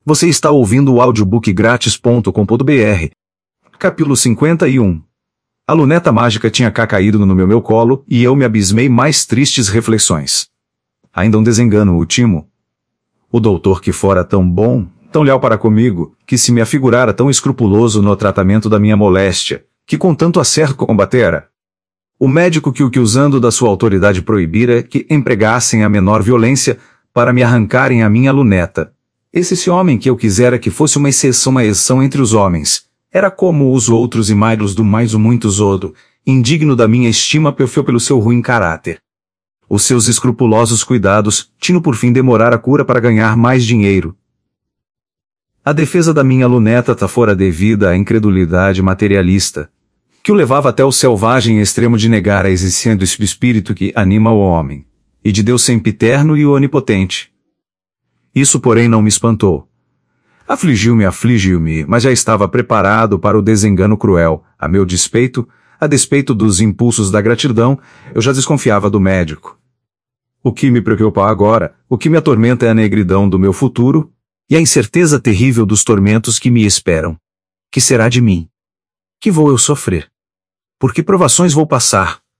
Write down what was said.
Você está ouvindo o audiobookgratis.com.br. Capítulo 51. A luneta mágica tinha caído no meu colo e eu me abismei mais tristes reflexões. Ainda um desengano ultimo. O doutor que fora tão bom, tão leal para comigo, que se me afigurara tão escrupuloso no tratamento da minha moléstia, que com tanto acerto combatera. O médico que usando da sua autoridade proibira que empregassem a menor violência para me arrancarem a minha luneta. Esse homem que eu quisera que fosse uma exceção entre os homens, era como os outros e magros do mais o muito zodo, indigno da minha estima pelo seu ruim caráter. Os seus escrupulosos cuidados tinham por fim demorar a cura para ganhar mais dinheiro. A defesa da minha luneta fora devida à incredulidade materialista, que o levava até o selvagem extremo de negar a existência do espírito que anima o homem, e de Deus sempiterno e onipotente. Isso, porém, não me espantou. Afligiu-me, mas já estava preparado para o desengano cruel. A meu despeito, a despeito dos impulsos da gratidão, eu já desconfiava do médico. O que me preocupa agora, o que me atormenta é a negridão do meu futuro, e a incerteza terrível dos tormentos que me esperam. Que será de mim? Que vou eu sofrer? Por que provações vou passar?